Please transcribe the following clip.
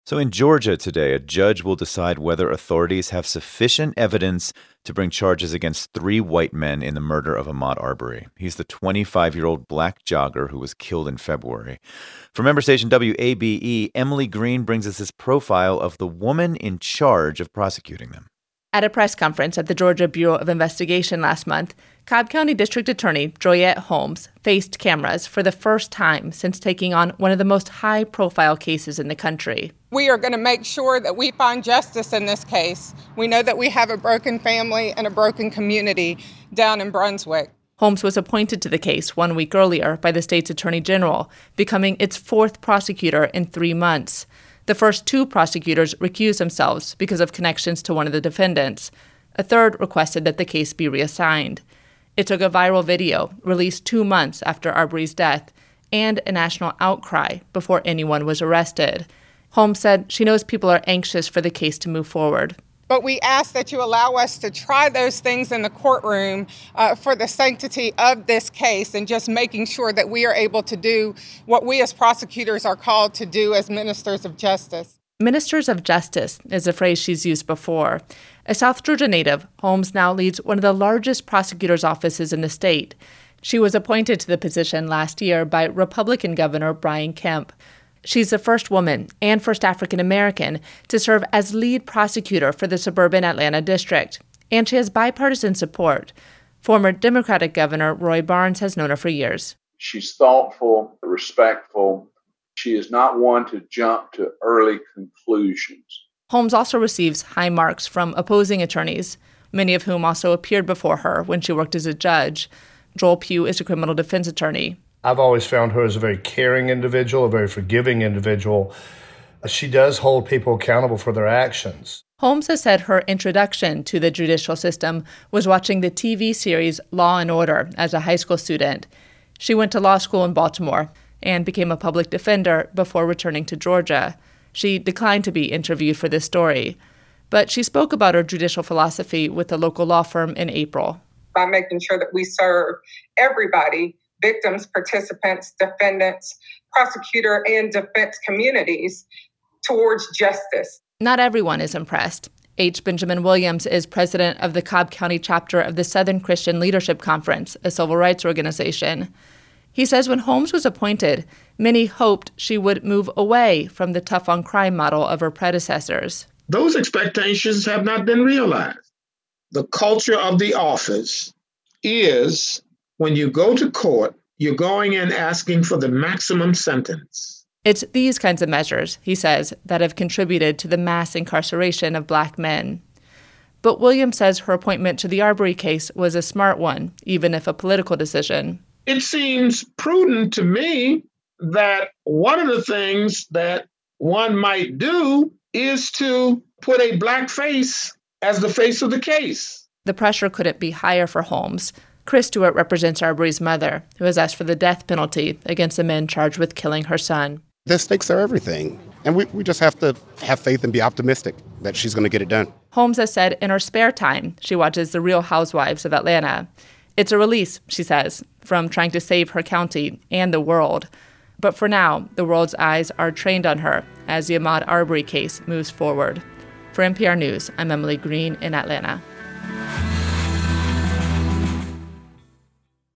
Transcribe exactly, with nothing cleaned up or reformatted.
So in Georgia today, a judge will decide whether authorities have sufficient evidence to bring charges against three white men in the murder of Ahmaud Arbery. He's the twenty-five-year-old black jogger who was killed in February. For member station W A B E, Emily Green brings us this profile of the woman in charge of prosecuting them. At a press conference at the Georgia Bureau of Investigation last month, Cobb County District Attorney Joyette Holmes faced cameras for the first time since taking on one of the most high-profile cases in the country. We are going to make sure that we find justice in this case. We know that we have a broken family and a broken community down in Brunswick. Holmes was appointed to the case one week earlier by the state's attorney general, becoming its fourth prosecutor in three months. The first two prosecutors recused themselves because of connections to one of the defendants. A third requested that the case be reassigned. It took a viral video, released two months after Arbery's death, and a national outcry before anyone was arrested. Holmes said she knows people are anxious for the case to move forward. But we ask that you allow us to try those things in the courtroom uh, for the sanctity of this case and just making sure that we are able to do what we as prosecutors are called to do as ministers of justice. Ministers of justice is a phrase she's used before. A South Georgia native, Holmes now leads one of the largest prosecutors' offices in the state. She was appointed to the position last year by Republican Governor Brian Kemp. She's the first woman and first African American to serve as lead prosecutor for the suburban Atlanta district, and she has bipartisan support. Former Democratic Governor Roy Barnes has known her for years. She's thoughtful, respectful. She is not one to jump to early conclusions. Holmes also receives high marks from opposing attorneys, many of whom also appeared before her when she worked as a judge. Joel Pugh is a criminal defense attorney. I've always found her as a very caring individual, a very forgiving individual. She does hold people accountable for their actions. Holmes has said her introduction to the judicial system was watching the T V series Law and Order as a high school student. She went to law school in Baltimore and became a public defender before returning to Georgia. She declined to be interviewed for this story, but she spoke about her judicial philosophy with the local law firm in April. By making sure that we serve everybody, victims, participants, defendants, prosecutor, and defense communities towards justice. Not everyone is impressed. H. Benjamin Williams is president of the Cobb County chapter of the Southern Christian Leadership Conference, a civil rights organization. He says when Holmes was appointed, many hoped she would move away from the tough-on-crime model of her predecessors. Those expectations have not been realized. The culture of the office is when you go to court, you're going in asking for the maximum sentence. It's these kinds of measures, he says, that have contributed to the mass incarceration of black men. But Williams says her appointment to the Arbery case was a smart one, even if a political decision. It seems prudent to me that one of the things that one might do is to put a black face as the face of the case. The pressure couldn't be higher for Holmes. Chris Stewart represents Arbery's mother, who has asked for the death penalty against the men charged with killing her son. The stakes are everything, and we, we just have to have faith and be optimistic that she's going to get it done. Holmes has said in her spare time, she watches The Real Housewives of Atlanta. It's a release, she says, from trying to save her county and the world. But for now, the world's eyes are trained on her as the Ahmaud Arbery case moves forward. For N P R News, I'm Emily Green in Atlanta.